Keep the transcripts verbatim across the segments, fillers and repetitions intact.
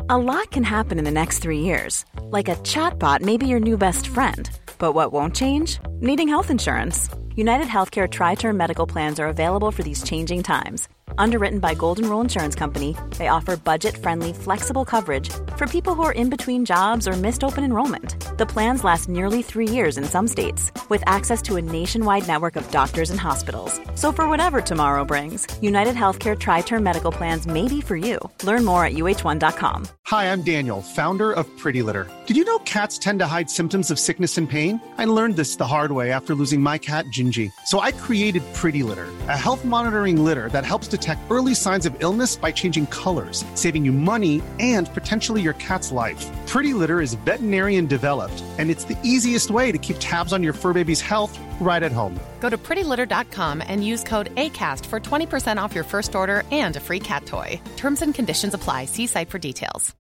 A lot can happen in the next three years. Like a chatbot may be your new best friend. But what won't change? Needing health insurance. United Healthcare Tri-Term Medical Plans are available for these changing times. Underwritten by Golden Rule Insurance Company, they offer budget-friendly, flexible coverage for people who are in between jobs or missed open enrollment. The plans last nearly three years in some states, with access to a nationwide network of doctors and hospitals. So for whatever tomorrow brings, United Healthcare Tri-Term Medical Plans may be for you. Learn more at U H one dot com. Hi, I'm Daniel, founder of Pretty Litter. Did you know cats tend to hide symptoms of sickness and pain? I learned this the hard way after losing my cat, Gingy. So I created Pretty Litter, a health monitoring litter that helps detect early signs of illness by changing colors, saving you money and potentially your cat's life. Pretty Litter is veterinarian developed, and it's the easiest way to keep tabs on your fur baby's health right at home. Go to pretty litter dot com and use code ACAST for twenty percent off your first order and a free cat toy. Terms and conditions apply. See site for details.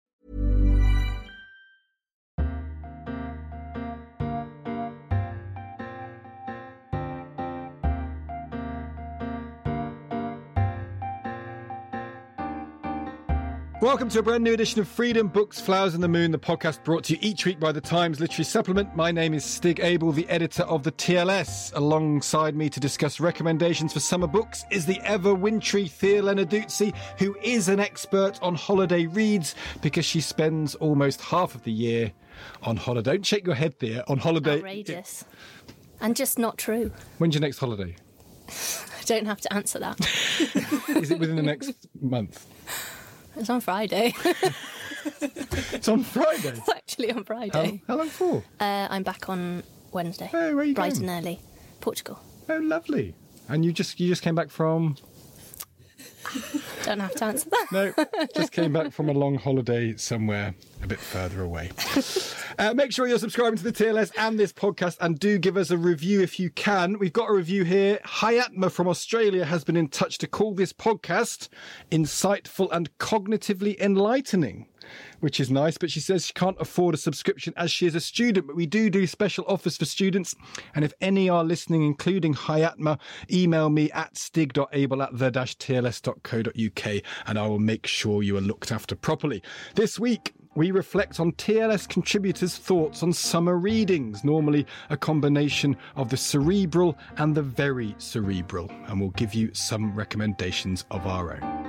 Welcome to a brand new edition of Freedom Books, Flowers and the Moon, the podcast brought to you each week by the Times Literary Supplement. My name is Stig Abel, the editor of the T L S. Alongside me to discuss recommendations for summer books is the ever-wintry Thea Lenarduzzi, who is an expert on holiday reads because she spends almost half of the year on holiday. Don't shake your head, Thea, on holiday. Outrageous. And just not true. When's your next holiday? I don't have to answer that. Is it within the next month? It's on Friday. It's on Friday? It's actually on Friday. How, how long for? Uh, I'm back on Wednesday. Oh, where are you Bright going? and early. Portugal. Oh, lovely. And you just you just came back from... Don't have to answer that. No, just came back from a long holiday somewhere a bit further away. Uh, make sure you're subscribing to the T L S and this podcast, and do give us a review if you can. We've got a review here. Hayatma from Australia has been in touch to call this podcast insightful and cognitively enlightening, which is nice, but she says she can't afford a subscription as she is a student, but we do do special offers for students, and if any are listening, including Hayatma, email me at stig.abel at the-tls.co.uk and I will make sure you are looked after properly. This week, we reflect on T L S contributors' thoughts on summer readings, normally a combination of the cerebral and the very cerebral, and we'll give you some recommendations of our own.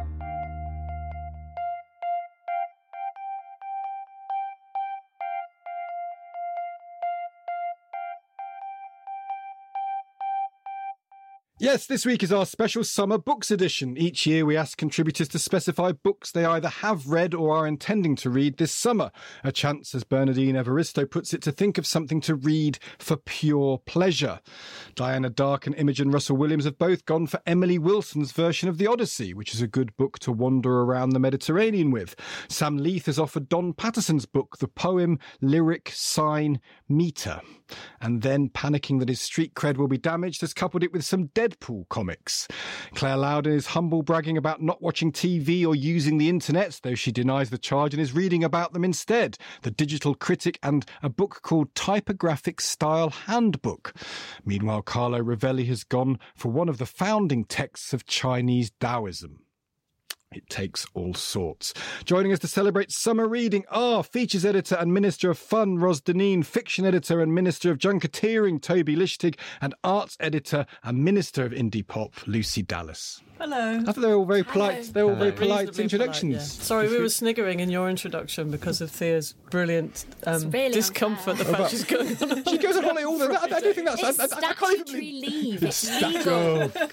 Yes, this week is our special Summer Books edition. Each year we ask contributors to specify books they either have read or are intending to read this summer. A chance, as Bernardine Evaristo puts it, to think of something to read for pure pleasure. Diana Dark and Imogen Russell-Williams have both gone for Emily Wilson's version of The Odyssey, which is a good book to wander around the Mediterranean with. Sam Leith has offered Don Patterson's book, The Poem, Lyric, Sign, Meter. And then, panicking that his street cred will be damaged, has coupled it with some Deadpool comics. Claire Loudon is humble bragging about not watching T V or using the internet, though she denies the charge and is reading about them instead. The Digital Critic and a book called Typographic Style Handbook. Meanwhile, Carlo Rovelli has gone for one of the founding texts of Chinese Taoism. It takes all sorts. Joining us to celebrate summer reading are Features Editor and Minister of Fun, Ros Deneen, Fiction Editor and Minister of Junketeering, Toby Lichtig, and Arts Editor and Minister of Indie Pop, Lucy Dallas. Hello. I thought they were all very polite. Hello. They were all Hello. very polite Reasonably introductions. polite, yeah. Sorry, we were sniggering in your introduction because of Thea's brilliant um, really discomfort. The fact she's going on. She goes on holiday all the time. I, I do think that's... It's I, I, I can't even statutory believe... leave. It's Stat- legal. Oh,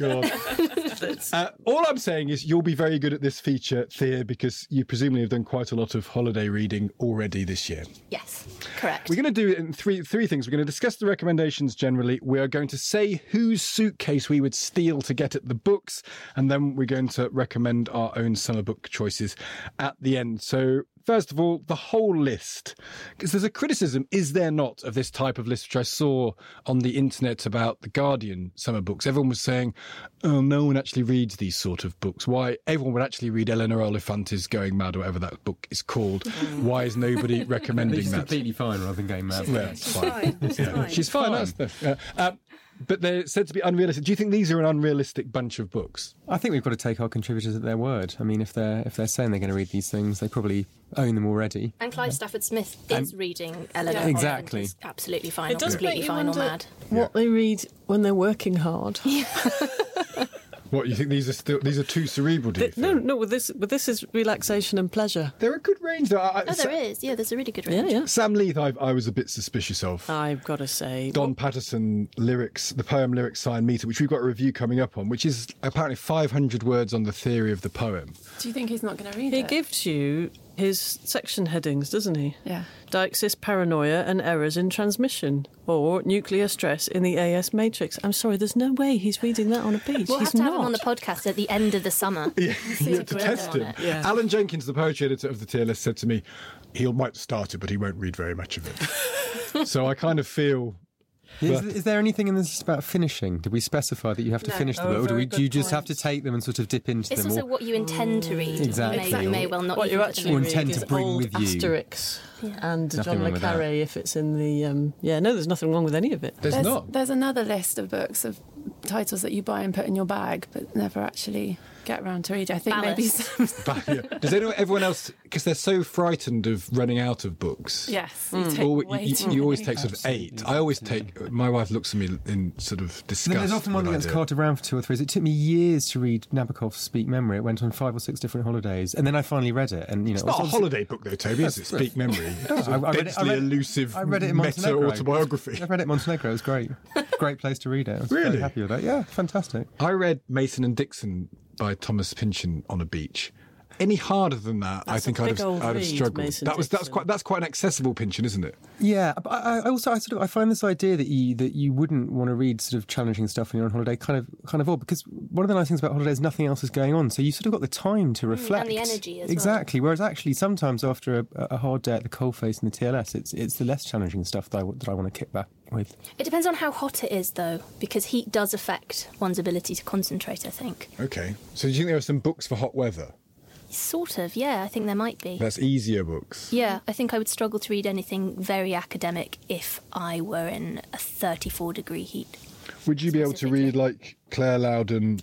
God. uh, all I'm saying is you'll be very good at this feature, Thea, because you presumably have done quite a lot of holiday reading already this year. Yes, correct. We're going to do it in three three things. We're going to discuss the recommendations generally. We are going to say whose suitcase we would steal to get at the books. And then we're going to recommend our own summer book choices at the end. So first of all, the whole list. Because there's a criticism, is there not, of this type of list, which I saw on the internet about the Guardian summer books. Everyone was saying, oh, no one actually reads these sort of books. Why? Everyone would actually read Eleanor Olifante's Going Mad, or whatever that book is called. Why is nobody recommending She's that? completely fine rather than going mad. Yeah, it's fine. It's yeah. fine. She's fine. fine. That's the, uh, uh, but they're said to be unrealistic. Do you think these are an unrealistic bunch of books? I think we've got to take our contributors at their word. I mean, if they're if they're saying they're going to read these things, they probably own them already. And Clive Stafford Smith is And- reading Eleanor. Yeah. Exactly. Is absolutely fine, It or does completely make you fine, or wonder mad. what they read when they're working hard. What, you think these are still these are too cerebral? Do you Th- no, think? no. With this, with this is relaxation and pleasure. They're a good range, though. I, I, Oh, there is. Yeah, there's a really good range. Yeah, yeah. Sam Leith, I, I was a bit suspicious of. I've got to say, Don Patterson lyrics, the poem Lyrics Sign Meter, which we've got a review coming up on, which is apparently five hundred words on the theory of the poem. Do you think he's not going to read he it? gives you his section headings, doesn't he? Yeah. Deixis paranoia and errors in transmission, or nuclear stress in the A S matrix. I'm sorry, there's no way he's reading that on a beach. We'll he's have to not. have him on the podcast at the end of the summer. Yeah, See yeah, if to we're test on him. it. Yeah. Alan Jenkins, the poetry editor of the T L S, said to me, he might start it, but he won't read very much of it. So I kind of feel... Is, But- is there anything in this about finishing? Did we specify that you have to No. finish the Oh, book, or do, very we, do you good just have point. to take them and sort of dip into It's them? also or, what you intend to read. Exactly. You may, you may well not what even you put them actually in. Or read intend is to bring old with you. Asterix and Nothing John wrong le with that. Carré if it's in the... Um, yeah, no, there's nothing wrong with any of it. There's, There's, not. there's another list of books of titles that you buy and put in your bag, but never actually get around to read. I think maybe Ballast. some. But, yeah. Does anyone, everyone else, because they're so frightened of running out of books. Yes, you Mm. take Or way you, too you always many. take sort of eight. I always take. My wife looks at me in sort of disgust. There's often one that when I gets do it. carted around for two or three. It took me years to read Nabokov's Speak Memory. It went on five or six different holidays, and then I finally read it. And you know, It's not a obviously- holiday book though, Toby, is it? Speak Memory. It's I- I a read it- I densely read- elusive I read it in Montenegro. meta-autobiography. I read it in Montenegro. It was great. Great place to read it. I was Really? very happy with that. Yeah, fantastic. I read Mason and Dixon by Thomas Pynchon on a beach. Any harder than that, I That's a think I'd big have, old I'd have read, struggled. Mason That was that's Dixon. quite that's quite an accessible Pynchon, isn't it? Yeah, but I, I also I sort of I find this idea that you that you wouldn't want to read sort of challenging stuff when you're on holiday kind of kind of odd, because one of the nice things about holiday is nothing else is going on, so you sort of got the time to reflect the energy as well. exactly. Whereas actually sometimes after a, a hard day at the coalface in the T L S, it's it's the less challenging stuff that I, that I want to kick back with. It depends on how hot it is, though, because heat does affect one's ability to concentrate, I think. Okay. So do you think there are some books for hot weather? Sort of, yeah, I think there might be. That's easier books. Yeah, I think I would struggle to read anything very academic if I were in a thirty-four degree heat. Would you be able to Specifically. read like Claire Loudon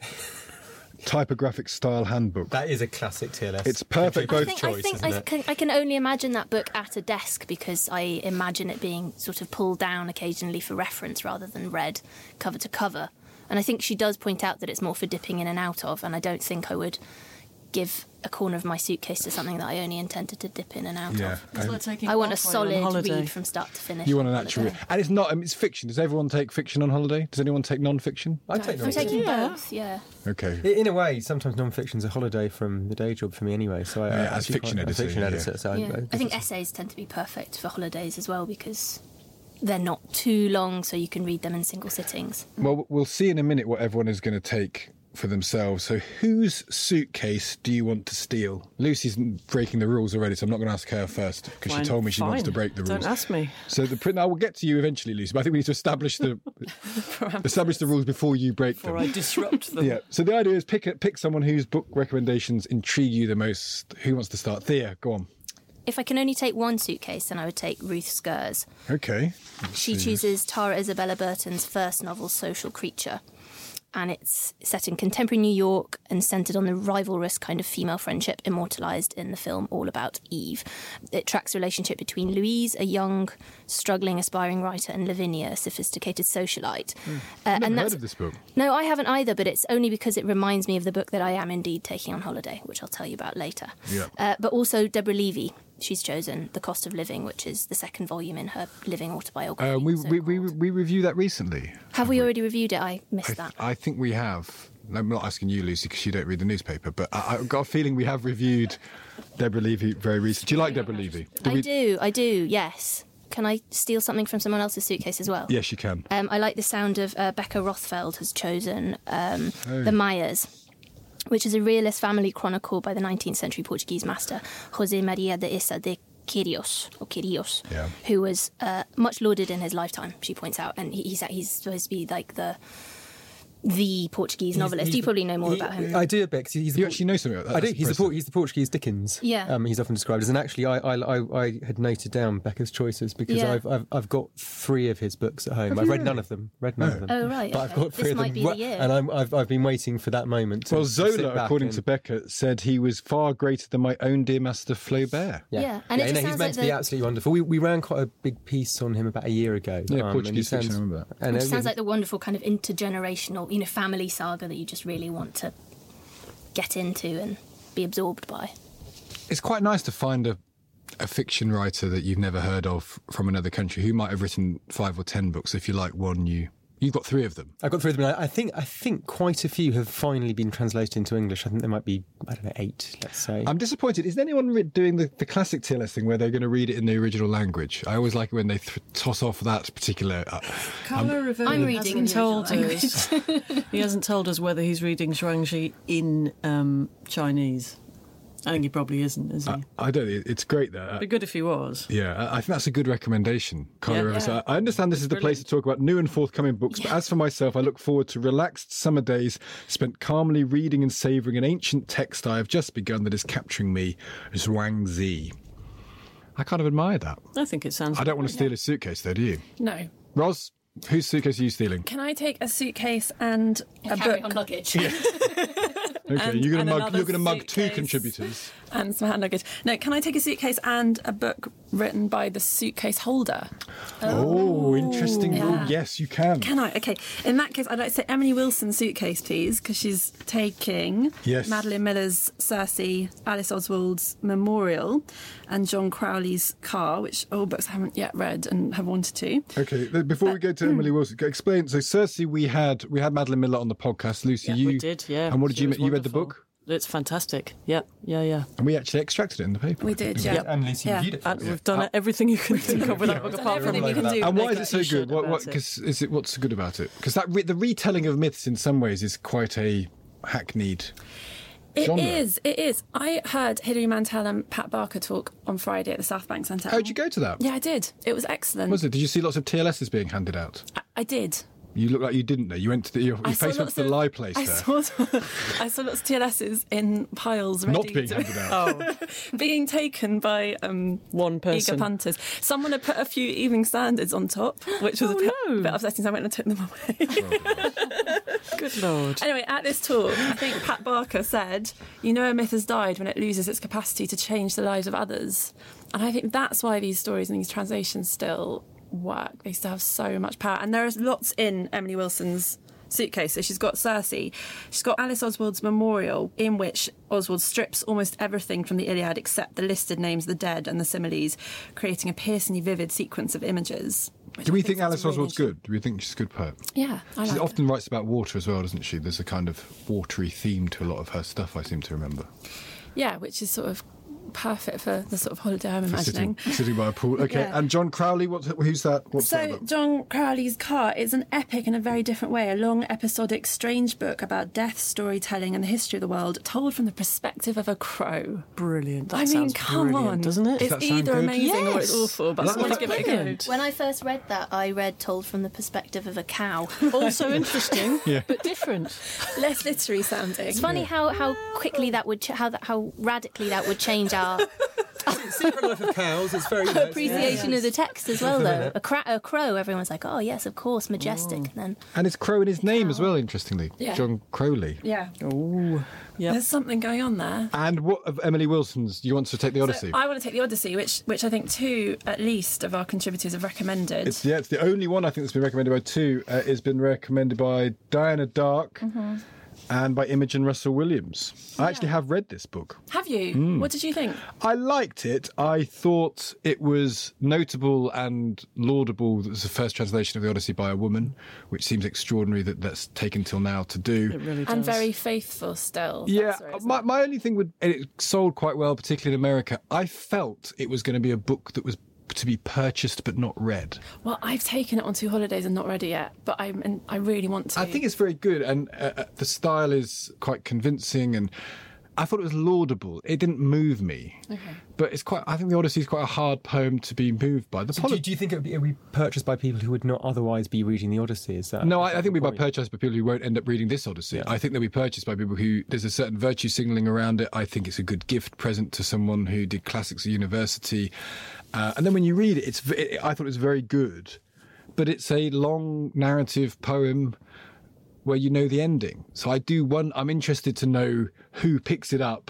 typographic style handbook? That is a classic T L S. It's perfect I both think, I, think I, can, I can only imagine that book at a desk because I imagine it being sort of pulled down occasionally for reference rather than read cover to cover. And I think she does point out that it's more for dipping in and out of, and I don't think I would give a corner of my suitcase to something that I only intended to dip in and out Yeah. of. It's like taking I want a off while solid you're on holiday. read from start to finish. You want on an actual, holiday. and it's not. I mean, it's fiction. Does everyone take fiction on holiday? Does anyone take non-fiction? I take I'm taking Yeah. both, yeah. Okay. In a way, sometimes non-fiction's a holiday from the day job for me anyway. So I, Yeah, I as actually fiction quite- as editor, fiction yeah. editor. So I- Yeah. I, I think essays tend to be perfect for holidays as well because they're not too long, so you can read them in single sittings. Well, we'll see in a minute what everyone is going to take for themselves. So whose suitcase do you want to steal? Lucy's breaking the rules already, so I'm not going to ask her first because she Fine, told me she wants fine. to break the rules. Don't ask me. So the print. I will get to you eventually, Lucy. But I think we need to establish the establish the rules before you break Before them. I disrupt them. Yeah. So the idea is pick a, pick someone whose book recommendations intrigue you the most. Who wants to start? Thea, go on. If I can only take one suitcase, then I would take Ruth Skers. Okay. She chooses Tara Isabella Burton's first novel, Social Creature. And it's set in contemporary New York and centred on the rivalrous kind of female friendship immortalised in the film All About Eve. It tracks the relationship between Louise, a young, struggling, aspiring writer, and Lavinia, a sophisticated socialite. Mm. Uh, I've never and heard that's of this book. No, I haven't either, but it's only because it reminds me of the book that I am indeed taking on holiday, which I'll tell you about later. Yeah. Uh, but also Deborah Levy. She's chosen The Cost of Living, which is the second volume in her living autobiography. Uh, we, so we, we, called. we reviewed that recently. Have we already reviewed it? I missed I, that. I think we have. I'm not asking you, Lucy, because you don't read the newspaper, but I, I've got a feeling we have reviewed Deborah Levy very recently. Do you like Deborah Levy? Did I we- do, I do, yes. Can I steal something from someone else's suitcase as well? Yes, you can. Um, I like the sound of uh, Becca Rothfeld has chosen um, Oh. The Mayas, which is a realist family chronicle by the nineteenth century Portuguese master José Maria de Issa de Quirios, or Quirios, Yeah. who was uh, much lauded in his lifetime, she points out. And he, he's, he's supposed to be like the the Portuguese novelist. he's you the- probably know more he- about him. I do a bit. 'Cause he's the You Por- actually know something about that? I do. That's He's the, Por- impressive. he's the Portuguese Dickens. Yeah. Um, he's often described as. And actually, I, I, I, I had noted down Becca's choices because Yeah. I've, I've I've got three of his books at home. Have I've you read really? none of them. Read none of them. Oh, right, But I've okay. got three This of might them. be the Wa- year. And I'm, I've I've been waiting for that moment. To Well, sit Zola, back according and- to Becca, said he was far greater than my own dear master Flaubert. Yeah, and it just no, he's sounds meant like to be the- absolutely wonderful. We, we ran quite a big piece on him about a year ago. Yeah, um, and Portuguese he fiction, sounds- I remember that. And, It uh, sounds yeah, like the wonderful kind of intergenerational, you know, family saga that you just really want to get into and be absorbed by. It's quite nice to find a, a fiction writer that you've never heard of from another country who might have written five or ten books. If you like one, you you've got three of them. I've got three of them. and I I think I think quite a few have finally been translated into English. I think there might be I don't know eight. Let's say. I'm disappointed. Is anyone re- doing the, the classic T L S thing where they're going to read it in the original language? I always like it when they th- toss off that particular. Uh, Carlo Rovelli I'm reading hasn't in the told original us. He hasn't told us whether he's reading Zhuangzi in um, Chinese. I think he probably isn't, is he? I, I don't. It, it's great that. It'd be good if he was. Yeah, I, I think that's a good recommendation, Carlo Yeah. Rovelli. Yeah. I understand this is the place to talk about new and forthcoming books, but as for myself, I look forward to relaxed summer days spent calmly reading and savouring an ancient text I have just begun that is capturing me, Zhuangzi. I kind of admire that. I think it sounds. I don't want to steal his suitcase, though, do you? No. Ros, whose suitcase are you stealing? Can I take a suitcase and a Carry book on luggage. Okay, And- you're going and to mug. another You're going to mug two suitcase. contributors. and some hand luggage? No, can I take a suitcase and a book written by the suitcase holder? Oh, interesting. Yeah. Oh, yes, you can. Can I? Okay. In that case, I'd like to say Emily Wilson's suitcase, please, because she's taking Yes. Madeline Miller's Circe, Alice Oswald's Memorial, and John Crowley's Car, which are all books I haven't yet read and have wanted to. Okay, th- before we go to Emily Wilson, explain. So, Circe, we had we had Madeline Miller on the podcast. Lucy, you We did, yeah. And what did She you? was You read the wonderful. book, It's fantastic. Yeah, yeah, yeah. and we actually extracted it in the paper. We did, yeah. And Lucy Yeah. reviewed it. for And us. we've done everything you can think of with that book, Done apart from everything you can that. do. And why Make is it so t-shirt good? What? What? about it. Because is it what's so good about it? Because that re- the retelling of myths in some ways is quite a hackneyed. It genre. is, it is. I heard Hilary Mantel and Pat Barker talk on Friday at the South Bank Centre. How did you go to that? Yeah, I did. It was excellent. Was it? Did you see lots of T L Ss being handed out? I, I did. You look like you didn't know. You went to the, your, I your saw face went lots to the of- lie place I there. saw, I saw lots of T L Ss in piles ready Not being to, handed out. Oh, being taken by um, one eager person. punters. Someone had put a few Evening Standards on top, which was Oh, a bit, no. bit upsetting, so I went and took them away. Good lord. Anyway, at this talk, I think Pat Barker said, you know a myth has died when it loses its capacity to change the lives of others. And I think that's why these stories and these translations still work. They still have so much power. And there is lots in Emily Wilson's suitcase. So she's got Circe. She's got Alice Oswald's Memorial, in which Oswald strips almost everything from the Iliad except the listed names of the dead and the similes, creating a piercingly vivid sequence of images. which Do I we think is Alice really Oswald's interesting. good? Do we think she's a good poet? Yeah, I She like often writes about water as well, doesn't she? There's a kind of watery theme to a lot of her stuff, I seem to remember. it. Yeah, which is sort of perfect for the sort of holiday I'm For imagining. sitting, sitting by a pool. Okay, Yeah. and John Crowley, what, who's that? What's that So, about? John Crowley's Car is an epic in a very different way, a long, episodic, strange book about death, storytelling, and the history of the world, told from the perspective of a crow. Brilliant. That I mean, sounds come brilliant, on. doesn't it? It's that sound either good? amazing or it's Yes. awful, but That- I want to that's give it a go. brilliant. When I first read that, I read told from the perspective of a cow. Also interesting, Yeah. but different. Less literary sounding. It's funny how, how quickly that would ch- how that how radically that would change our Secret Life of Cows. It's very nice. appreciation of the text as well. Though a, cra- a crow, everyone's like, oh yes, of course, majestic. And then And it's Crow in his name as well, interestingly. Yeah. John Crowley. Yeah. Oh, yeah. There's something going on there. And what of Emily Wilson's? You want to take the Odyssey? So I want to take the Odyssey, which which I think two at least of our contributors have recommended. It's yeah, it's the only one I think that's been recommended by two. Uh, it's been recommended by Diana Dark Mm-hmm. and by Imogen Russell Williams. I actually have read this book. Have you? Hmm. What did you think? I liked it. I thought it was notable and laudable that it was the first translation of the Odyssey by a woman, which seems extraordinary that that's taken till now to do. It really does. And very faithful still. Yeah, That's where it's my, at. my only thing would, and it sold quite well, particularly in America. I felt it was going to be a book that was to be purchased but not read. Well, I've taken it on two holidays and not read it yet, but I'm, and I really want to. I think it's very good, and uh, uh, the style is quite convincing, and I thought it was laudable. It didn't move me. Okay. But it's quite. I think the Odyssey is quite a hard poem to be moved by. The So poli- do, do you think it would, be, it would be purchased by people who would not otherwise be reading the Odyssey? Is that No, is I, I that think the we'll be point? purchased by people who won't end up reading this Odyssey. Yeah. I think they'll be purchased by people who there's a certain virtue signalling around it. I think it's a good gift present to someone who did classics at university. Uh, and then when you read it, it's v- it, I thought it was very good, but it's a long narrative poem where you know the ending. So I do one. I'm interested to know who picks it up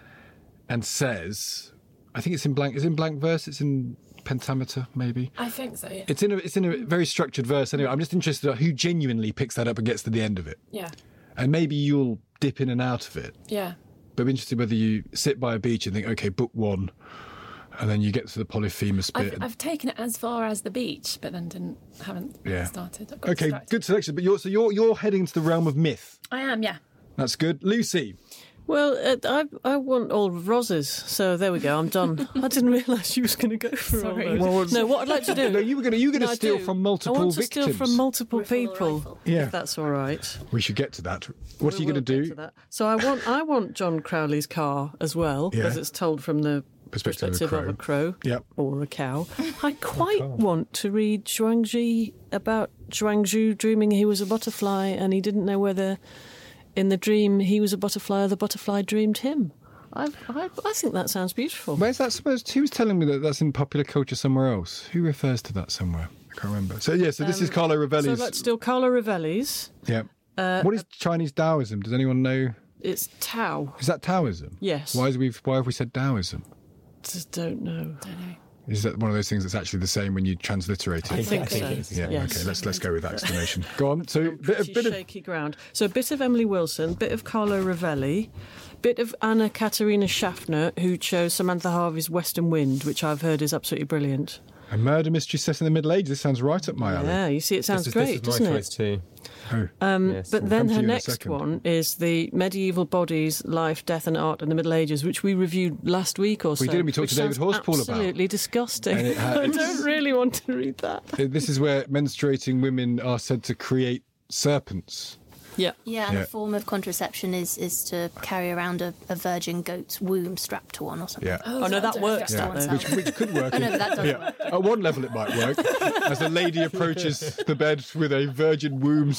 and says. I think it's in blank. Is it in blank verse? It's in pentameter, maybe. I think so, yeah. It's in a it's in a very structured verse. Anyway, I'm just interested in who genuinely picks that up and gets to the end of it. Yeah. And maybe you'll dip in and out of it. Yeah. But I'm interested whether you sit by a beach and think, okay, book one, and then you get to the Polyphemus bit. I've, I've taken it as far as the beach, but then didn't haven't Yeah. started. I've got Okay, distracted. good selection. But you're so you're you're heading into the realm of myth. I am, yeah. That's good, Lucy. Well, uh, I I want all of Roz's, so there we go. I'm done. I didn't realise she was going to go for Sorry. all those. Well, no, what I'd like to do. No, you were going to you were going No, to I steal do. from multiple I want to victims. steal from multiple Riffle or people. rifle? Yeah. If that's all right. We should get to that. What are We you going to will get do? to that. So I want I want John Crowley's car as well, Yeah. because it's told from the Perspective of a perspective of a crow, Yep. or a cow. I quite want to read Zhuangzi about Zhuangzhu dreaming he was a butterfly and he didn't know whether in the dream he was a butterfly or the butterfly dreamed him. I, I, I think that sounds beautiful. Where's that supposed? Who was telling me that that's in popular culture somewhere else? Who refers to that somewhere? I can't remember. So yeah, so this is Carlo So Rovelli's. I'd like to steal Carlo Rovelli's. Yeah. Uh, what is Chinese Taoism? Does anyone know? It's Tao. Is that Taoism? Yes. Why is we? Why have we said Taoism? Just don't know. Is that one of those things that's actually the same when you transliterate it? I think I think so. it is. Yeah. Yes. Okay. Let's let's go with that explanation. Go on. So bit, a Pretty bit of shaky ground. So a bit of Emily Wilson, bit of Carlo Rovelli, bit of Anna Katerina Schaffner, who chose Samantha Harvey's Western Wind, which I've heard is absolutely brilliant. a murder mystery set in the Middle Ages. This sounds right up my alley. Yeah, you see, it sounds this is, great, this is my doesn't choice it? too. Oh. Um, Yes, but we'll then come to her you in a next second. one is the Medieval Bodies, Life, Death and Art in the Middle Ages, which we reviewed last week or so. We did, and we talked which to David sounds Horspool about. absolutely disgusting. And it had- I don't really want to read that. This is where menstruating women are said to create serpents. Yeah. Yeah, and Yeah. a form of contraception is, is to carry around a, a virgin goat's womb strapped to one or something. Yeah. Oh, no, that works, Yeah, that though. which, which could work. Oh, no, but that does yeah. work. At one level, it might work. As a lady approaches the bed with a virgin womb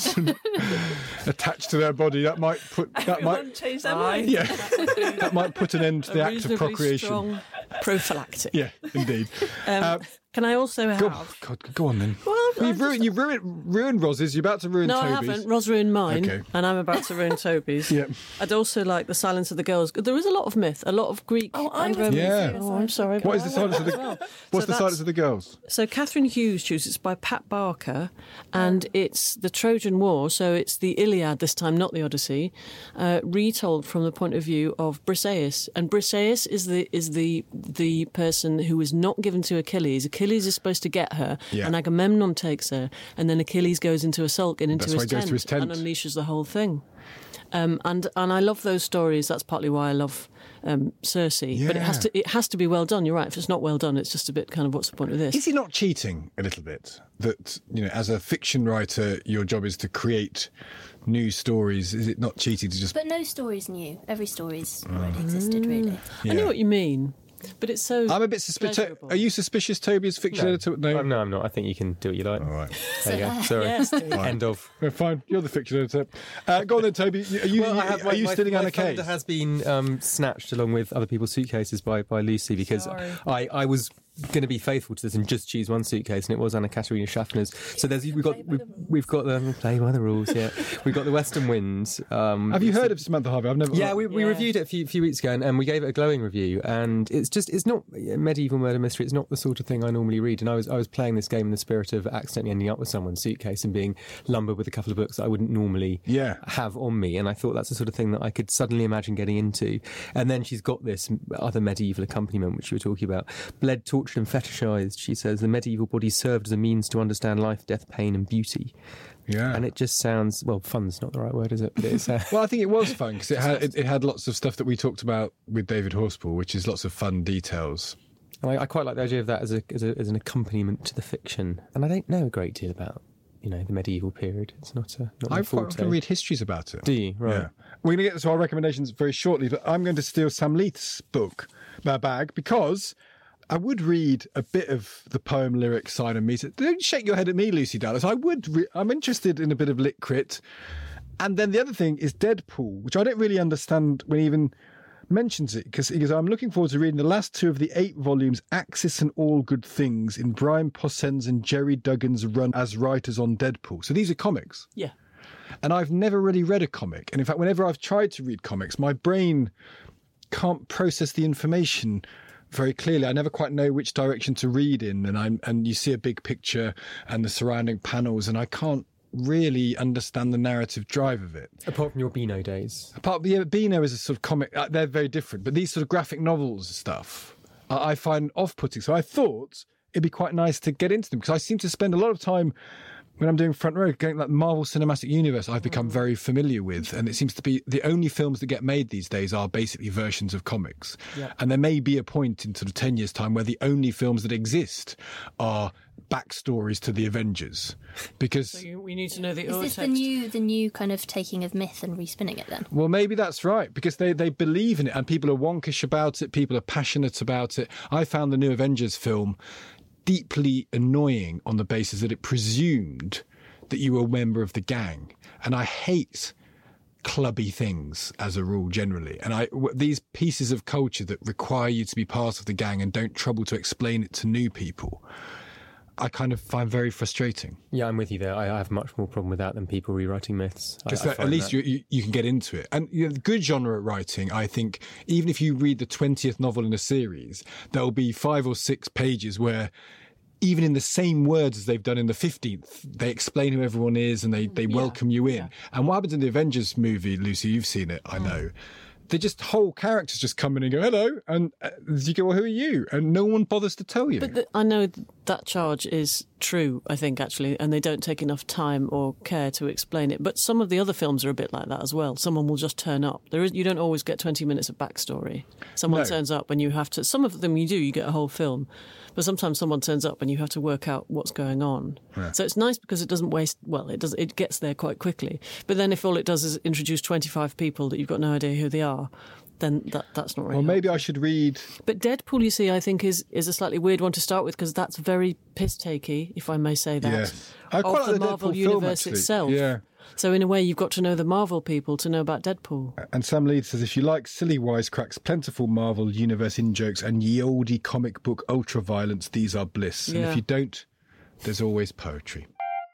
attached to their body, that might put that might change their Aye. mind. yeah that might put an end to the A act of reasonably procreation. strong prophylactic. Yeah, indeed. Um, Uh, can I also have... go, God, go on then. Well, I you've ruined, you've ruined, ruined Roz's. You're about to ruin No, I Toby's. haven't. Ros ruined mine, Okay. and I'm about to ruin Toby's. Yep. I'd also like The Silence of the Girls. There is a lot of myth, a lot of Greek Oh, I and was Roman. Yeah. Oh, I'm sorry. What is the silence of the? Well, What's so the silence that's- of the girls? So Catherine Hughes chooses it's by Pat Barker, and it's the Trojan War. So it's the Iliad this time, not the Odyssey, uh, retold from the point of view of Briseis. And Briseis is the is the the person who was not given to Achilles. Achilles is supposed to get her, Yeah. and Agamemnon takes her, and then Achilles goes into a sulk and into That's his, why he goes tent to his tent. and unleashes the whole thing. Um, and and I love those stories. That's partly why I love um, Circe. But it has Yeah. to it has to be well done. You're right. If it's not well done, it's just a bit kind of what's the point of this? Is he not cheating a little bit? That, you know, as a fiction writer, your job is to create new stories. Is it not cheating to just? But no story's new. Every story's already existed, really. I know what you mean, but it's so. I'm a bit suspicious. pleasurable. Are you suspicious, Toby, as fiction editor? No. I'm, no, I'm not. I think you can do what you like. All right. There you go. Sorry. Yes, End of. Well, fine. You're the fiction editor. Uh, go on then, Toby. Are you, Well, I have, are my, you my, stealing my Anna Kay? folder has been um, snatched along with other people's suitcases by, by Lucy because Sorry. I, I was going to be faithful to this and just choose one suitcase, and it was Anna Katerina Schaffner's. So there's we've got we've, we've got the play by the rules. Yeah, we've got the Western Winds. Um, Have you heard of Samantha Harvey? I've never. Yeah, we, we Yeah. reviewed it a few, few weeks ago, and, and we gave it a glowing review. And it's just it's not a medieval murder mystery. It's not the sort of thing I normally read. And I was I was playing this game in the spirit of accidentally ending up with someone's suitcase and being lumbered with a couple of books that I wouldn't normally Yeah. have on me. And I thought that's the sort of thing that I could suddenly imagine getting into. And then she's got this other medieval accompaniment, which you were talking about, bled, tortured, and fetishized. She says the medieval body served as a means to understand life, death, pain, and beauty. Yeah. And it just sounds well. Fun's not the right word, is it? But it's. Uh, Well, I think it was fun because it had it, it had lots of stuff that we talked about with David Horspool, which is lots of fun details. And I, I quite like the idea of that as, a, as, a, as an accompaniment to the fiction. And I don't know a great deal about you know, the medieval period. It's not a not my I quite forte. often read histories about it. Do you? Right. Yeah. We're going to get to our recommendations very shortly, but I'm going to steal Sam Leith's book, uh, bag, because I would read a bit of the poem lyric side of me. Don't shake your head at me, Lucy Dallas. I would. Re- I'm interested in a bit of lit crit. And then the other thing is Deadpool, which I don't really understand when he even mentions it, because he goes, I'm looking forward to reading the last two of the eight volumes, Axis and All Good Things, in Brian Possehn's and Jerry Duggan's run as writers on Deadpool. So these are comics. Yeah. And I've never really read a comic. And in fact, whenever I've tried to read comics, my brain can't process the information very clearly. I never quite know which direction to read in, and I'm and you see a big picture and the surrounding panels, and I can't really understand the narrative drive of it. Apart from your Beano days. Apart, yeah, Beano is a sort of comic. Uh, they're very different, but these sort of graphic novels and stuff, uh, I find off-putting. So I thought it'd be quite nice to get into them, because I seem to spend a lot of time when I'm doing Front Row, going like Marvel Cinematic Universe, I've become very familiar with, and it seems to be the only films that get made these days are basically versions of comics. Yeah. And there may be a point in sort of ten years' time where the only films that exist are backstories to the Avengers, because So you, we need to know the Is this the new the new kind of taking of myth and respinning it then? well, maybe that's right, because they, they believe in it, and people are wonkish about it, people are passionate about it. I found the new Avengers film deeply annoying on the basis that it presumed that you were a member of the gang. And I hate clubby things as a rule generally. And I, w- these pieces of culture that require you to be part of the gang and don't trouble to explain it to new people, I kind of find very frustrating. Yeah, I'm with you there. I I have much more problem with that than people rewriting myths. I- Because I at find least that- you, you you can get into it. And you know, good genre writing, I think, even if you read the twentieth novel in a series, there'll be five or six pages where, even in the same words as they've done in the fifteenth, they explain who everyone is and they, they Yeah. welcome you in. Yeah. And what happens in the Avengers movie, Lucy, you've seen it, I know. They just, whole characters just come in and go, hello. And uh, you go, well, who are you? And no one bothers to tell you. But the, I know th- that charge is true, I think, actually, and they don't take enough time or care to explain it. But some of the other films are a bit like that as well. Someone will just turn up. There is, you don't always get twenty minutes of backstory. Someone No. turns up and you have to... Some of them you do, you get a whole film. But sometimes someone turns up and you have to work out what's going on. Yeah. So it's nice because it doesn't waste... Well, it does. It gets there quite quickly. But then if all it does is introduce twenty-five people that you've got no idea who they are, then that, that's not really well, maybe helpful. I should read... But Deadpool, you see, I think is, is a slightly weird one to start with because that's very piss-takey, if I may say that, Yes. I quite of like the the Marvel Deadpool film, universe actually. itself. Yeah. So in a way, you've got to know the Marvel people to know about Deadpool. And Sam Leith says, if you like silly wisecracks, plentiful Marvel universe in-jokes, and ye olde comic book ultra-violence, these are bliss. And Yeah. if you don't, there's always poetry.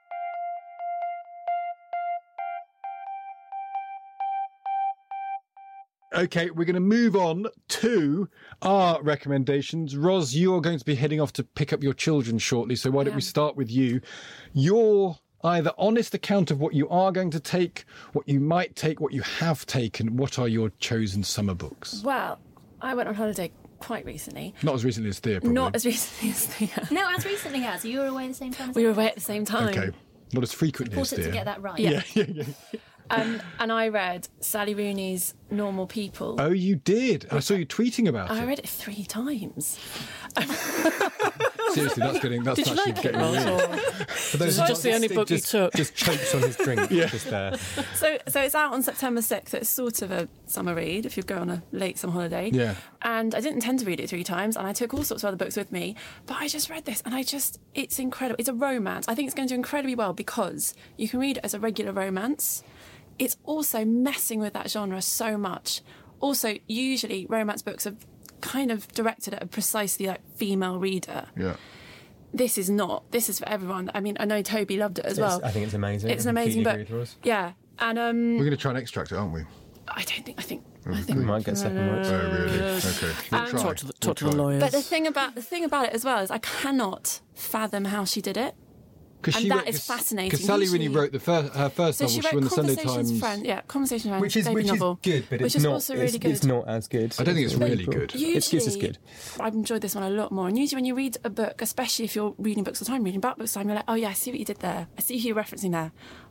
Okay, we're going to move on to our recommendations. Ros, you're going to be heading off to pick up your children shortly, so why don't we start with you? Your either honest account of what you are going to take, what you might take, what you have taken. What are your chosen summer books? Well, I went on holiday quite recently. Not as recently as Thea, probably. Not as recently as Thea. No, as recently as you were away at the same time as We were I away was. at the same time. Okay, not as frequently as Important Thea. to get that right. Yeah. Yeah, yeah, yeah. Um, and I read Sally Rooney's Normal People. Oh, you did. I saw you tweeting about I it. read it three times. Seriously, that's getting that's Did you actually like it, getting Ross, real. or- For those This is just the only it book you just, took. Just chokes on his drink just there. So, so it's out on September sixth. It's sort of a summer read if you go on a late summer holiday. Yeah. And I didn't intend to read it three times, and I took all sorts of other books with me. But I just read this, and I just, it's incredible. It's a romance. I think it's going to do incredibly well because you can read it as a regular romance. It's also messing with that genre so much. Also, usually romance books are kind of directed at a precisely like female reader. Yeah. This is not. This is for everyone. I mean, I know Toby loved it as well. It's- I think it's amazing. It's I an amazing completely book. agree with Ross. Yeah, and um, We're going to try and extract it, aren't we? I don't think. I think. I We think. might get second words. Oh, really? Okay. We'll Um, try. Talk to the, We'll talk to the try. lawyers. But the thing about the thing about it as well is I cannot fathom how she did it. Cause And she that wrote- is 'cause- fascinating. Because Sally Usually- Rooney wrote the first, her first So novel. she She wrote won the Sunday Conversations Times. Friend, yeah, Conversations Friend, Which is debut which novel, is good, but which it's is not. also it's, really good. It's not as good. I don't think it's as really April. good. Usually, It's just as good. I've enjoyed this one a lot more. And usually, when you read a book, especially if you're reading books all the time, reading about books all the time, you're like, oh yeah, I see what you did there. I see who you're referencing there.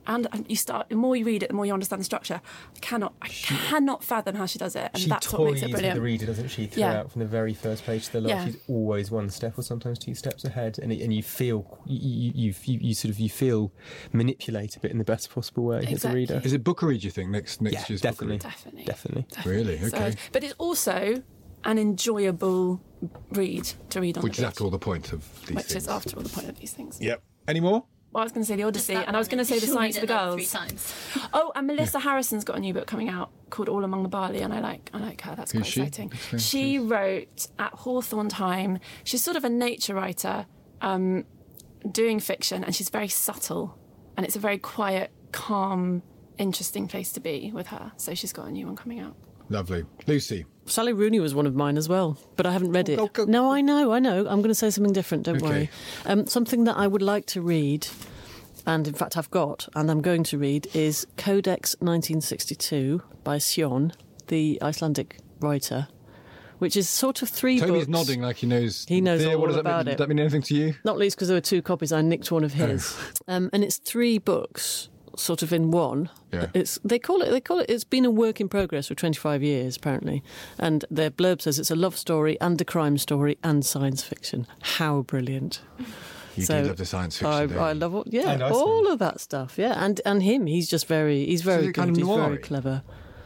and, and you start. The more you read it, the more you understand the structure. I cannot, I cannot fathom how she does it, and she that's what makes it toys with brilliant. the reader, doesn't she? Throughout, Yeah. from the very first page to the last, Yeah. she's always one step or sometimes two steps ahead, and it, and you feel you you, you you sort of you feel manipulated a bit in the best possible way as a Exactly. reader. Is it Bookery, do you think, next next Yeah, year's definitely. Bookery? Definitely, Definitely. Really? So, Okay. but it's also an enjoyable read to read on Which the is beach, after all the point of these which things. is after all the point of these things. Yep. Any more? Well, I was going to say the Odyssey, and I was going to say the She'll Science read of the it like Girls. three times. Oh, and Melissa Harrison's got a new book coming out called All Among the Barley, and I like I like her. That's Who's quite she? exciting. Explain, She wrote at Hawthorne Time. She's sort of a nature writer, um, doing fiction, and she's very subtle, and it's a very quiet, calm, interesting place to be with her. So she's got a new one coming out. Lovely. Lucy. Sally Rooney was one of mine as well, but I haven't read it. go, go. No, I know, I know. I'm going to say something different, don't Okay. worry. Um, something that I would like to read, and in fact I've got, and I'm going to read, is Codex nineteen sixty-two by Sjón, the Icelandic writer, which is sort of three Toby's books. nodding like he knows. He knows Thea, all what does that about mean? it. Does that mean anything to you? Not least because there were two copies. I nicked one of his, um, and it's three books, sort of in one. Yeah. It's they call it they call it. It's been a work in progress for twenty-five years apparently, and their blurb says it's a love story and a crime story and science fiction. How brilliant! You So, do love the science fiction, I, don't I you? love all, yeah, And Iceland. all of that stuff. Yeah, and and him, he's just very he's very it good. kind of He's very noir-y? clever.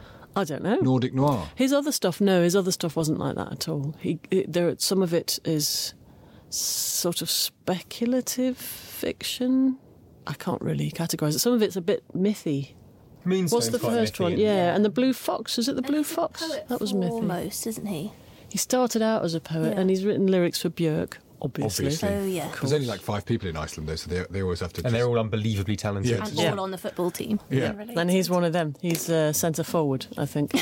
I don't know. Nordic noir. His other stuff, no, his other stuff wasn't like that at all. He, it, there, some of it is sort of speculative fiction. I can't really categorise it. Some of it's a bit mythy. Moonstone's What's the quite first mythy, one? isn't it? Yeah, and the Blue Fox. Is it the Blue He's a Fox? poet That was mythy. foremost, isn't he? He started out as a poet, Yeah. and he's written lyrics for Björk, obviously. Obviously. Oh, yeah. There's only like five people in Iceland, though, so they, they always have to. And just- they're all unbelievably talented. Yeah. And Yeah. all on the football team. Yeah. And he's one of them. He's uh, centre forward, I think.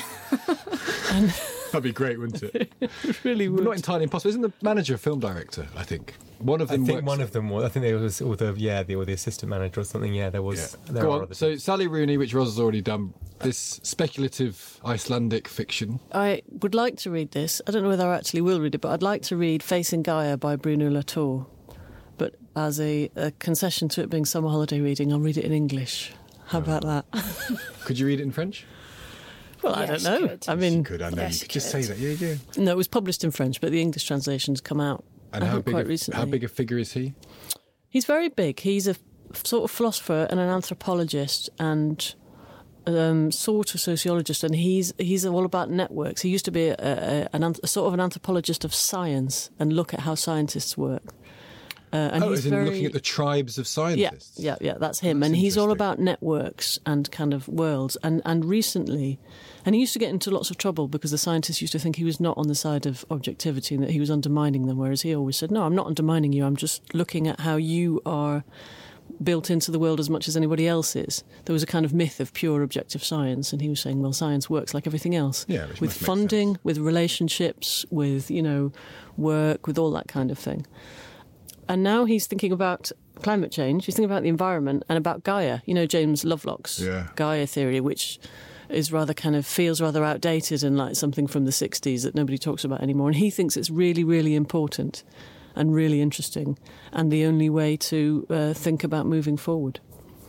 That'd be great, wouldn't it? really But would. not entirely impossible. Isn't the manager a film director? I think one of I them. think works- one of them was. I think there was, or the yeah, the or the assistant manager or something. Yeah, there was. Yeah. There Go are on. other So things. Sally Rooney, which Roz has already done, this speculative Icelandic fiction. I would like to read this. I don't know whether I actually will read it, but I'd like to read Facing Gaia by Bruno Latour. But as a, a concession to it being summer holiday reading, I'll read it in English. How about that? Could you read it in French? Well, I Yes, don't know. good. I mean, Could I know? Yes, you you could just say could. that. Yeah, yeah. no, it was published in French, but the English translation's come out. And I how think big? quite A, recently. how big a figure is he? He's very big. He's a f- sort of philosopher and an anthropologist and um, sort of sociologist, and he's he's all about networks. He used to be a, a, an, anth- a sort of an anthropologist of science and look at how scientists work. Uh, and Oh, he's as in very, looking at the tribes of yeah, scientists. yeah, yeah. That's him, That's and he's all interesting. about networks and kind of worlds. And and recently, and he used to get into lots of trouble because the scientists used to think he was not on the side of objectivity and that he was undermining them. Whereas he always said, "No, I'm not undermining you. I'm just looking at how you are built into the world as much as anybody else is." There was a kind of myth of pure objective science, and he was saying, "Well, science works like everything else, Yeah, which with must make funding, sense. with relationships, with you know, work, with all that kind of thing." And now he's thinking about climate change, he's thinking about the environment and about Gaia. You know, James Lovelock's Yeah. Gaia theory, which is rather kind of feels rather outdated and like something from the sixties that nobody talks about anymore. And he thinks it's really, really important and really interesting and the only way to uh, think about moving forward.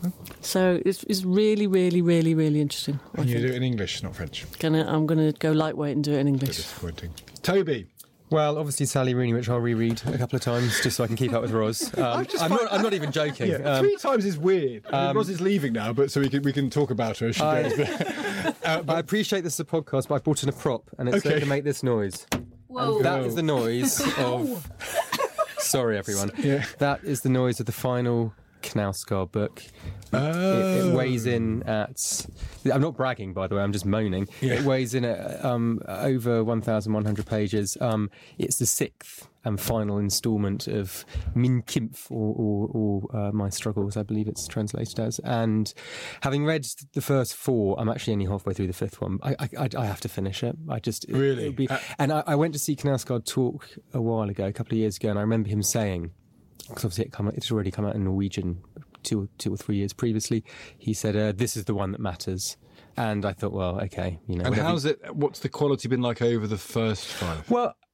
So it's, it's really, really, really, really interesting. I And you think. do it in English, not French. Gonna, I'm going to go lightweight and do it in Bit English. disappointing. Toby. Well, obviously Sally Rooney, which I'll reread a couple of times just so I can keep up with Roz. Um, I'm, not, I'm not even joking. Yeah, Um, three times is weird. I mean, um, Roz is leaving now, but so we can we can talk about her as she I- goes. uh, I appreciate this is a podcast, but I brought in a prop, and it's Okay. going to make this noise. Whoa. And that is the noise of. Sorry, everyone. Yeah. That is the noise of the final Knausgård book. It, Oh. it weighs in at. I'm not bragging, by the way. I'm just moaning. Yeah. It weighs in at um, over one thousand one hundred pages. Um, it's the sixth and final instalment of Min Kampf, or, or, or uh, My Struggles, I believe it's translated as. And having read the first four, I'm actually only halfway through the fifth one. I, I, I have to finish it. I just it- Really? it'll be, Uh, and I, I went to see Knausgård talk a while ago, a couple of years ago, and I remember him saying, because obviously it come, it's already come out in Norwegian two, two or three years previously. He said, uh, "This is the one that matters." And I thought, well, okay, you know. And whatever- how's it? What's the quality been like over the first five? Well,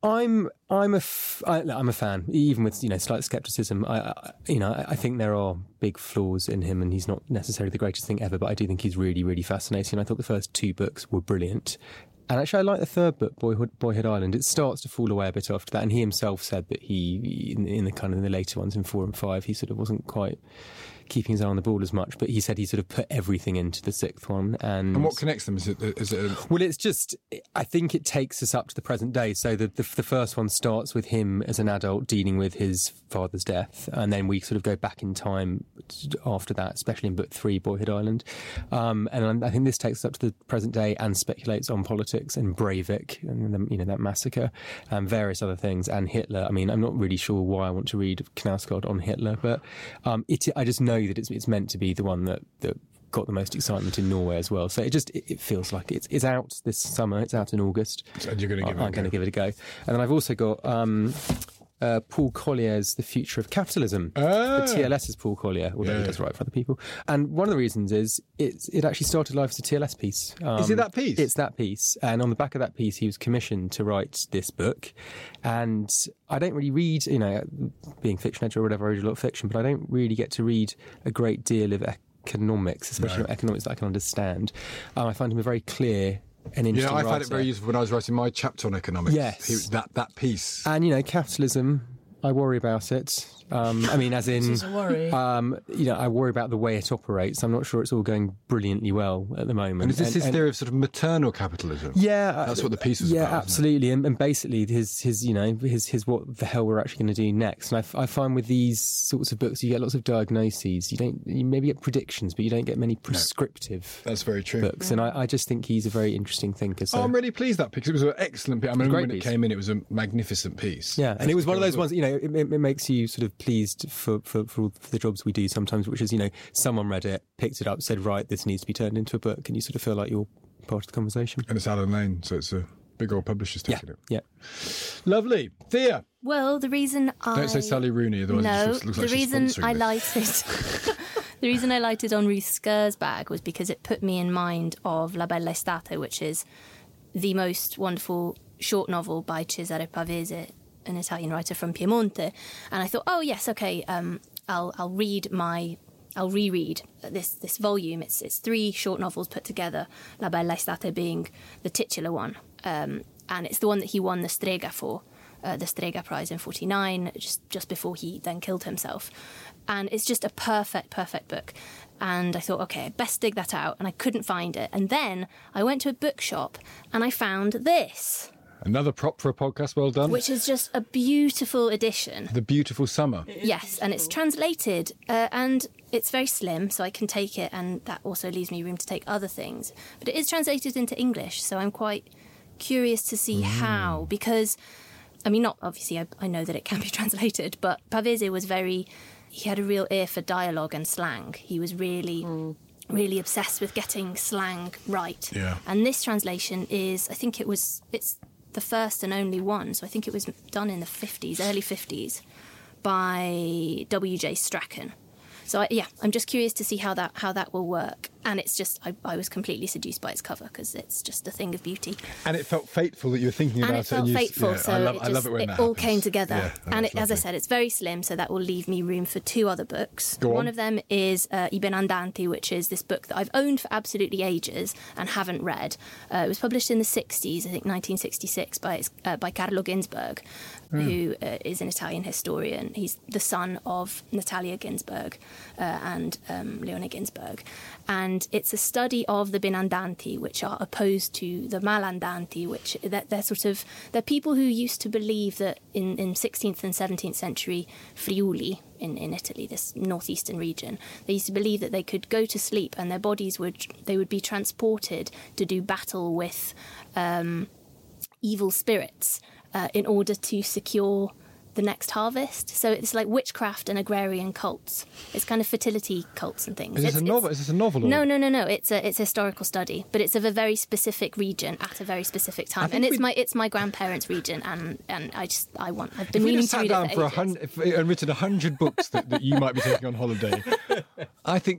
I'm I'm a f- I, I'm a fan, even with you know slight scepticism. I, I you know I think there are big flaws in him, and he's not necessarily the greatest thing ever. But I do think he's really really fascinating. I thought the first two books were brilliant. And actually, I like the third book, Boyhood, Boyhood Island. It starts to fall away a bit after that. And he himself said that he, in, in the kind of the later ones, in four and five, he sort of wasn't quite keeping his eye on the ball as much. But he said he sort of put everything into the sixth one. And, and what connects them? Is it? Is it? A... Well, it's just. I think it takes us up to the present day. So the, the the first one starts with him as an adult dealing with his father's death, and then we sort of go back in time after that, especially in book three, Boyhood Island. Um, and I think this takes us up to the present day and speculates on politics and Breivik and the, you know that massacre and various other things and Hitler. I mean, I'm not really sure why I want to read Knausgård on Hitler, but um, it, I just know that it's, it's meant to be the one that, that got the most excitement in Norway as well. So it just it, it feels like it's it's out this summer. It's out in August. And you're going to give it I'm going to give it a go. And then I've also got. Um, Uh, Paul Collier's The Future of Capitalism. Ah. The T L S's Paul Collier, although Yeah. he does write for other people. And one of the reasons is it, it actually started life as a T L S piece. Um, Is it that piece? It's that piece. And on the back of that piece, he was commissioned to write this book. And I don't really read, you know, being fiction editor or whatever, I read a lot of fiction, but I don't really get to read a great deal of economics, especially No. not economics that I can understand. Um, I find him a very clear and interesting Yeah, I found writer. it very useful when I was writing my chapter on economics. Yes. He, that that piece. And, you know, capitalism, I worry about it. Um, I mean, as in, This is a worry. um, you know, I worry about the way it operates. I'm not sure it's all going brilliantly well at the moment. And is this his and- theory of sort of maternal capitalism? Yeah, That's what the piece was yeah, about, isn't it? absolutely, and, and basically his his you know his his what the hell we're actually going to do next. And I, f- I find with these sorts of books, you get lots of diagnoses. You don't you maybe get predictions, but you don't get many prescriptive That's very true. books. And I, I just think he's a very interesting thinker. So. Oh, I'm really pleased that because it was an excellent piece. I mean, great when piece. it came in, it was a magnificent piece. Yeah, and it was one of those Good. ones, you know, it, it, it makes you sort of pleased for, for, for, all- for the jobs we do sometimes, which is, you know, someone read it, picked it up, said, right, this needs to be turned into a book, and you sort of feel like you're part of the conversation. And it's Alan Lane, so it's a big old publisher's Yeah, taking it. yeah. Lovely. Thea, Well, the reason I don't say Sally Rooney, otherwise no, it just looks like the she's reason sponsoring I this. lighted the reason I lighted on Ruth Sker's bag was because it put me in mind of La Bella Estate, which is the most wonderful short novel by Cesare Pavese, an Italian writer from Piemonte. And I thought, oh yes, okay, um, I'll I'll read my I'll reread this this volume. It's it's three short novels put together. La Bella Estate being the titular one, um, and it's the one that he won the Strega for. Uh, the Strega Prize in forty-nine, just just before he then killed himself. And it's just a perfect, perfect book. And I thought, okay, best dig that out. And I couldn't find it. And then I went to a bookshop and I found this, Another prop for a podcast, well done. which is just a beautiful edition. The Beautiful Summer. Yes, and it's translated uh, and it's very slim, so I can take it, and that also leaves me room to take other things. But it is translated into English, so I'm quite curious to see how, because, I mean, not obviously, I, I know that it can be translated, but Pavese was very, he had a real ear for dialogue and slang. He was really, really obsessed with getting slang right. Yeah. And this translation is, I think it was, it's the first and only one, so I think it was done in the fifties, early fifties, by W J Strachan. So I, yeah, I'm just curious to see how that how that will work. And it's just, I, I was completely seduced by its cover because it's just a thing of beauty. And it felt fateful that you were thinking And about it felt and you, fateful, yeah, so I love, it, I love just, it when it that all happens. came together. Yeah, and that's it, as I lovely. said, it's very slim, so that will leave me room for two other books. Go on. One of them is uh, I Benandanti, which is this book that I've owned for absolutely ages and haven't read. Uh, it was published in the sixties, I think nineteen sixty-six, by uh, by Carlo Ginzburg, Hmm. who uh, is an Italian historian. He's the son of Natalia Ginzburg uh, and um, Leone Ginzburg. And it's a study of the Benandanti, which are opposed to the Malandanti, which they're, they're sort of, they're people who used to believe that in, in sixteenth and seventeenth century Friuli, in, in Italy, this northeastern region, they used to believe that they could go to sleep and their bodies would, they would be transported to do battle with um, evil spirits uh, in order to secure the next harvest. So it's like witchcraft and agrarian cults. It's kind of fertility cults and things. Is this It's- a novel? it's- Is this a novel? Or... No, no, no, no. It's a it's a historical study, but it's of a very specific region at a very specific time, think and it's we- my it's my grandparents' region, and, and I just I want I've been If we meaning just to sat read down it for a for ages. hundred if, and written a hundred books that, that you might be taking on holiday, I think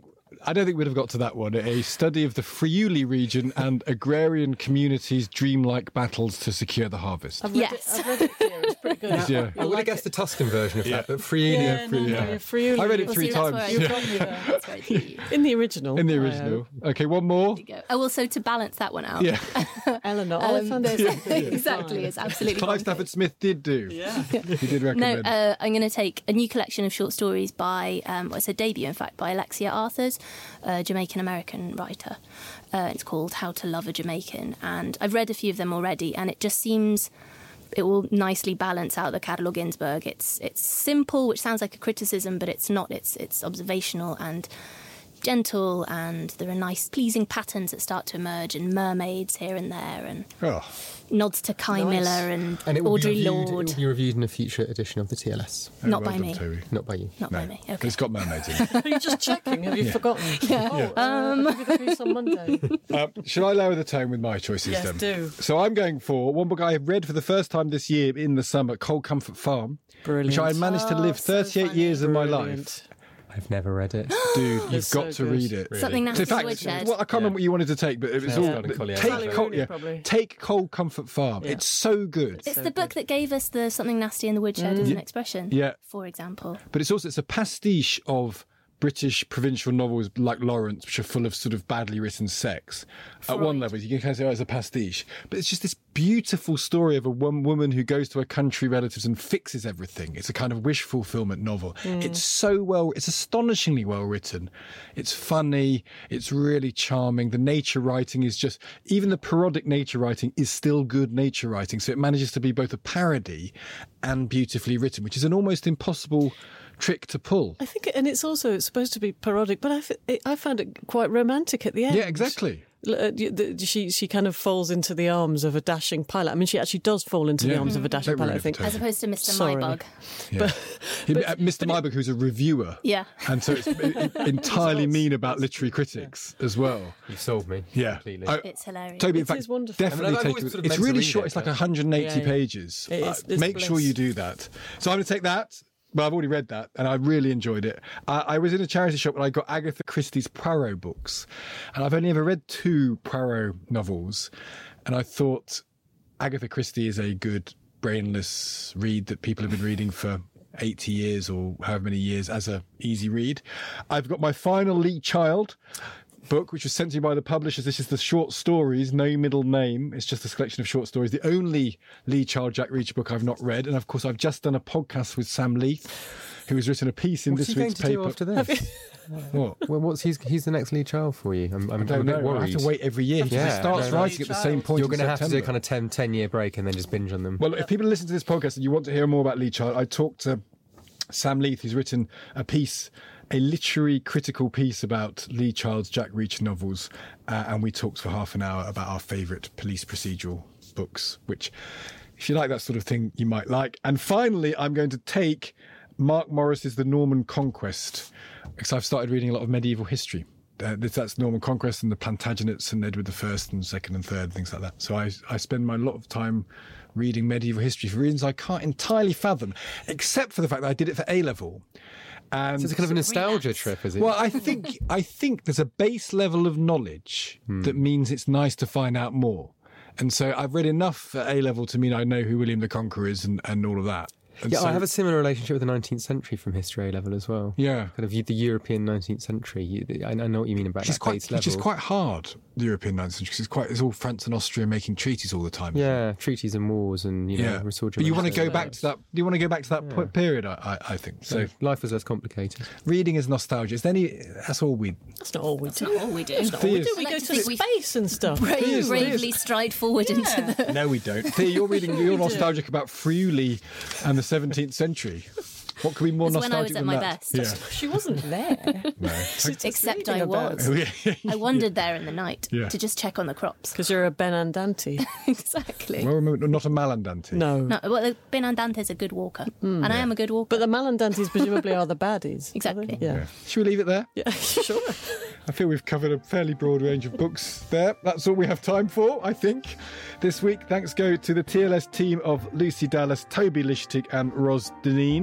I don't think we'd have got to that one. A study of the Friuli region and agrarian communities' dreamlike battles to secure the harvest. I've read Yes. it, I've read it here. It's pretty good. Yeah. I would have guessed the Tuscan version of Yeah. that, but Friuli. Yeah, no, no, yeah. yeah, Friuli. I read it Well, three see, that's times. where I- You've got me there. That's very cute. In the original. In the I original. Okay, one more. There you go. Oh, also to balance that one out. Yeah. hope. Eleanor. Oh, I Um, found there's- it. exactly, it's absolutely Clive bonkers. Stafford Smith did do. Yeah. He did No, recommend. uh, I'm going to take a new collection of short stories by, um, well, it's a debut, in fact, by Alexia Arthurs, a Jamaican-American writer. Uh, it's called How to Love a Jamaican, and I've read a few of them already, and it just seems it will nicely balance out the Catalog Ginsberg. It's it's simple, which sounds like a criticism, but it's not. It's it's observational and gentle, and there are nice, pleasing patterns that start to emerge, and mermaids here and there, and oh. nods to Kai Nice. Miller and, And it will, Audre be reviewed, it Lorde. will be reviewed in a future edition of the T L S. Oh, Not well by done, me. Toby. Not by you. Not No. by me. But Okay. it's got mermaids in it. Are you just checking? Have you forgotten? Yeah. Oh, um, I'll give you the piece on Monday. Um, should I lower the tone with my choices Yes, then? do. So I'm going for one book I read for the first time this year in the summer, Cold Comfort Farm, Brilliant. which I managed to Oh, live so thirty-eight funny. years of my life. Brilliant. I've never read it. Dude, you've It's got so to good. read it. Something So nasty in fact, to Woodshed. well, I can't remember what you wanted to take, but it was Yeah. all Sally Rooney, take Sally Cold, Rooney, yeah, probably. take Cold Comfort Farm. Yeah. It's so good. It's So the book good. that gave us the something nasty in the woodshed as an expression. Yeah. For example. But it's also it's a pastiche of British provincial novels like Lawrence, which are full of sort of badly written sex. At one Freud. level, you can kind of say, oh, it's a pastiche. But it's just this beautiful story of a one woman who goes to her country relatives and fixes everything. It's a kind of wish fulfillment novel. It's so well, it's astonishingly well written. It's funny. It's really charming. The nature writing is just, even the parodic nature writing is still good nature writing. So it manages to be both a parody and beautifully written, which is an almost impossible trick to pull. I think, and it's also it's supposed to be parodic, but I, f- it, I found it quite romantic at the end. Yeah, exactly. L- uh, y- the- She she kind of falls into the arms of a dashing pilot. I mean, she actually does fall into the Yeah. arms of a dashing Don't ruin pilot. I it for think. Tony. As opposed to Mister Sorry. Mybug. Yeah. He- uh, Mister Myburg, who's a reviewer. Yeah. And so it's it- entirely mean about literary critics as well. You've sold me. Yeah. Completely. I- It's hilarious. Toby, in It fact, is wonderful. definitely I mean, I've take always it. sort of It's meant to really read short. it, It's like but- one hundred eighty Yeah, yeah. pages. It is- Uh, it's Make sure bliss. you do that. So I'm going to take that. Well, I've already read that, and I really enjoyed it. I, I was in a charity shop and I got Agatha Christie's Poirot books, and I've only ever read two Poirot novels, and I thought Agatha Christie is a good brainless read that people have been reading for eighty years or however many years as a easy read. I've got my final Lee Child book, which was sent to me by the publishers. This is the short stories, no middle name. It's just a collection of short stories. The only Lee Child Jack Reacher book I've not read. And of course, I've just done a podcast with Sam Leith, who has written a piece in What's this he going week's to paper. do after this? What? Well, what's he's he's the next lead child for you? I'm, I'm, I I'm don't a bit know. I worried. have to wait every year. Yeah, He starts no, no. writing at the same point. You're in going to have to do a September. kind of ten, ten year break and then just binge on them. Well, if people listen to this podcast and you want to hear more about Lee Child, I talked to Sam Leith, who's written a piece, a literary critical piece about Lee Child's Jack Reacher novels, uh, and we talked for half an hour about our favourite police procedural books, which, if you like that sort of thing, you might like. And finally, I'm going to take Mark Morris's The Norman Conquest, because I've started reading a lot of medieval history. Uh, this- that's Norman Conquest and the Plantagenets and Edward the First and Second and Third, things like that. So I, I spend my lot of time reading medieval history for reasons I can't entirely fathom, except for the fact that I did it for A-level. And So it's kind of a nostalgia trip, is it? well, I think I think there's a base level of knowledge Hmm. that means it's nice to find out more. And so I've read enough at A-level to mean I know who William the Conqueror is and, and all of that. And yeah, so- I have a similar relationship with the nineteenth century from history A level as well. Yeah. Kind of the European nineteenth century. You, I, I know what you mean about Which is that quite, base level. which is quite hard, the European nineteenth century, because it's quite, it's all France and Austria making treaties all the time. isn't it? Yeah, treaties and wars and, you know, Yeah, restored but you want to go Germanic back to that. You want to go back to that po- period. I, I, I think so. So life was less complicated. Reading is nostalgia. Is there any? That's all we. That's not all we do. Not all we do. That's not all we Thea's- do. We I go like to to think we- space and stuff. Brave, Thea's- bravely stride forward into the. No, we don't. Thea, you're reading. You're nostalgic about Friuli and the seventeenth century. What could be more It's when I nostalgic was at than my that? best. Yeah. She wasn't there. Except I reading about was. it. I wandered there in the night Yeah. to just check on the crops. Because you're a Benandante. Exactly. Well, remember, not a malandante. No. No, well, the Benandante is a good walker, and I am a good walker. But the Malandantes presumably are the baddies. Exactly. Yeah. Yeah. Should we leave it there? Yeah, sure. I feel we've covered a fairly broad range of books there. That's all we have time for, I think. This week, thanks go to the T L S team of Lucy Dallas, Toby Lichtig and Ros Deneen.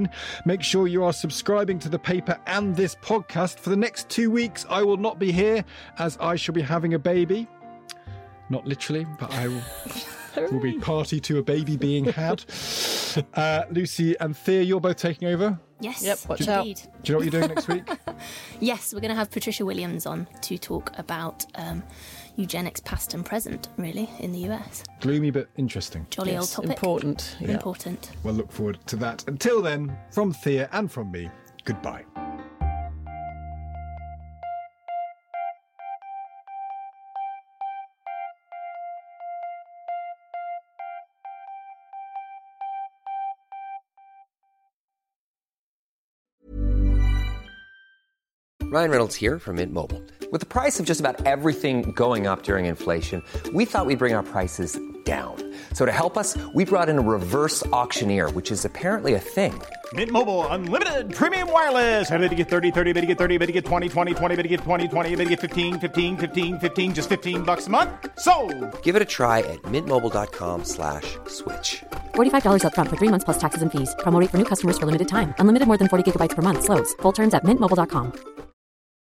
Make sure you are subscribing to the paper and this podcast. For the next two weeks, I will not be here as I shall be having a baby. Not literally, but I will... will be party to a baby being had. Uh, Lucy and Thea, you're both taking over? Yes. Yep, watch indeed. out. Do you know what you're doing next week? Yes, we're going to have Patricia Williams on to talk about um, eugenics past and present, really, in the U S. Gloomy but interesting. Jolly Yes, old topic. important. Yeah. Important. We'll look forward to that. Until then, from Thea and from me, goodbye. Ryan Reynolds here from Mint Mobile. With the price of just about everything going up during inflation, we thought we'd bring our prices down. So to help us, we brought in a reverse auctioneer, which is apparently a thing. Mint Mobile Unlimited Premium Wireless. How to get thirty, thirty, how to get thirty, how to get twenty, twenty, twenty, how to get twenty, twenty, how to get fifteen, fifteen, fifteen, fifteen, just fifteen bucks a month? Sold! Give it a try at mintmobile.com slash switch. forty-five dollars up front for three months plus taxes and fees. Promo rate for new customers for limited time. Unlimited more than forty gigabytes per month. Slows full terms at mint mobile dot com.